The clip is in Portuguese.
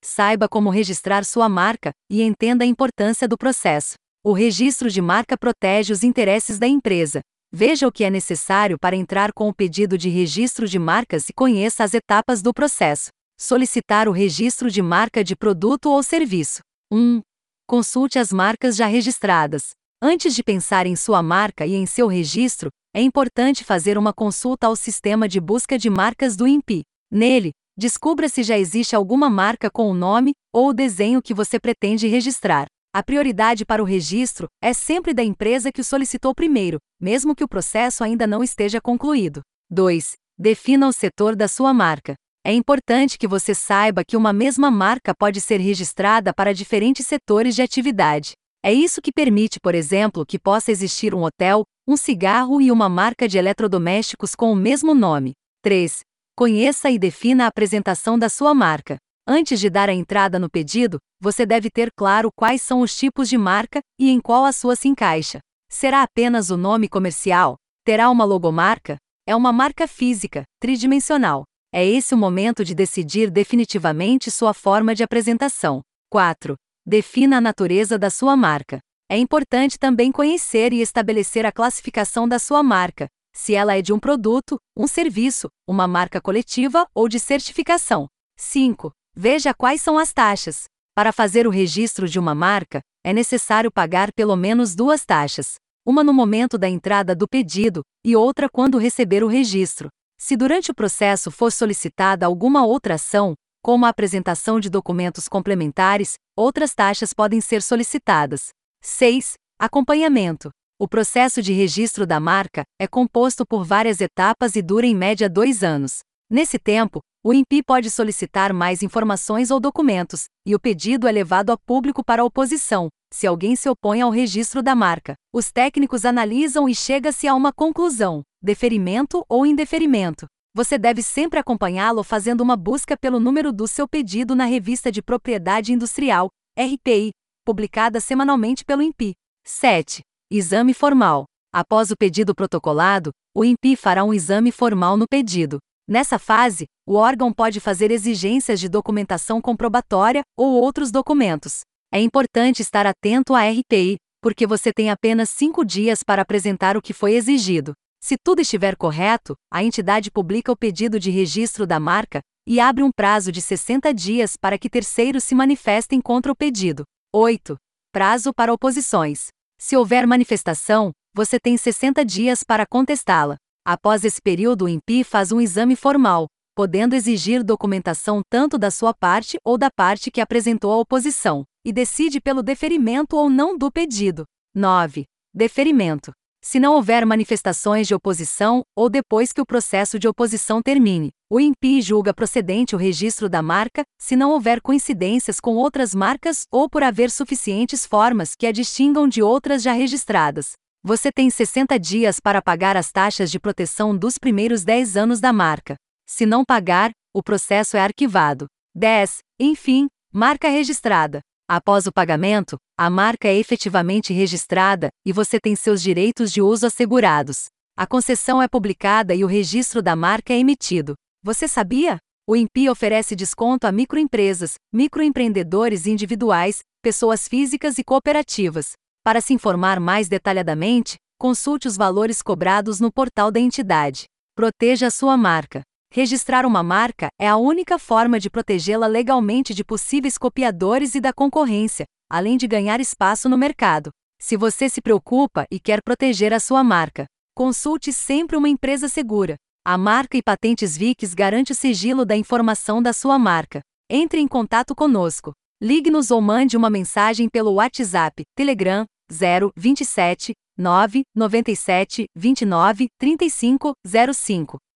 Saiba como registrar sua marca e entenda a importância do processo. O registro de marca protege os interesses da empresa. Veja o que é necessário para entrar com o pedido de registro de marcas e conheça as etapas do processo. Solicitar o registro de marca de produto ou serviço. 1. Consulte as marcas já registradas. Antes de pensar em sua marca e em seu registro, é importante fazer uma consulta ao sistema de busca de marcas do INPI. Nele, descubra se já existe alguma marca com o nome ou o desenho que você pretende registrar. A prioridade para o registro é sempre da empresa que o solicitou primeiro, mesmo que o processo ainda não esteja concluído. 2. Defina o setor da sua marca. É importante que você saiba que uma mesma marca pode ser registrada para diferentes setores de atividade. É isso que permite, por exemplo, que possa existir um hotel, um cigarro e uma marca de eletrodomésticos com o mesmo nome. 3. Conheça e defina a apresentação da sua marca. Antes de dar a entrada no pedido, você deve ter claro quais são os tipos de marca e em qual a sua se encaixa. Será apenas o nome comercial? Terá uma logomarca? É uma marca física, tridimensional. É esse o momento de decidir definitivamente sua forma de apresentação. 4. Defina a natureza da sua marca. É importante também conhecer e estabelecer a classificação da sua marca, se ela é de um produto, um serviço, uma marca coletiva ou de certificação. 5. Veja quais são as taxas. Para fazer o registro de uma marca, é necessário pagar pelo menos 2 taxas. Uma no momento da entrada do pedido e outra quando receber o registro. Se durante o processo for solicitada alguma outra ação, como a apresentação de documentos complementares, outras taxas podem ser solicitadas. 6. Acompanhamento. O processo de registro da marca é composto por várias etapas e dura em média 2 anos. Nesse tempo, o INPI pode solicitar mais informações ou documentos, e o pedido é levado a público para oposição, se alguém se opõe ao registro da marca. Os técnicos analisam e chega-se a uma conclusão, deferimento ou indeferimento. Você deve sempre acompanhá-lo fazendo uma busca pelo número do seu pedido na Revista de Propriedade Industrial, RPI, publicada semanalmente pelo INPI. 7. Exame formal. Após o pedido protocolado, o INPI fará um exame formal no pedido. Nessa fase, o órgão pode fazer exigências de documentação comprobatória ou outros documentos. É importante estar atento à RPI, porque você tem apenas 5 dias para apresentar o que foi exigido. Se tudo estiver correto, a entidade publica o pedido de registro da marca e abre um prazo de 60 dias para que terceiros se manifestem contra o pedido. 8. Prazo para oposições. Se houver manifestação, você tem 60 dias para contestá-la. Após esse período, o INPI faz um exame formal, podendo exigir documentação tanto da sua parte ou da parte que apresentou a oposição, e decide pelo deferimento ou não do pedido. 9. Deferimento. Se não houver manifestações de oposição, ou depois que o processo de oposição termine, o INPI julga procedente o registro da marca, se não houver coincidências com outras marcas ou por haver suficientes formas que a distingam de outras já registradas. Você tem 60 dias para pagar as taxas de proteção dos primeiros 10 anos da marca. Se não pagar, o processo é arquivado. 10. Enfim, marca registrada. Após o pagamento, a marca é efetivamente registrada e você tem seus direitos de uso assegurados. A concessão é publicada e o registro da marca é emitido. Você sabia? O INPI oferece desconto a microempresas, microempreendedores individuais, pessoas físicas e cooperativas. Para se informar mais detalhadamente, consulte os valores cobrados no portal da entidade. Proteja a sua marca. Registrar uma marca é a única forma de protegê-la legalmente de possíveis copiadores e da concorrência, além de ganhar espaço no mercado. Se você se preocupa e quer proteger a sua marca, consulte sempre uma empresa segura. A Marca e Patentes Vics garante o sigilo da informação da sua marca. Entre em contato conosco. Ligue-nos ou mande uma mensagem pelo WhatsApp, Telegram, 027 997 29 35 05.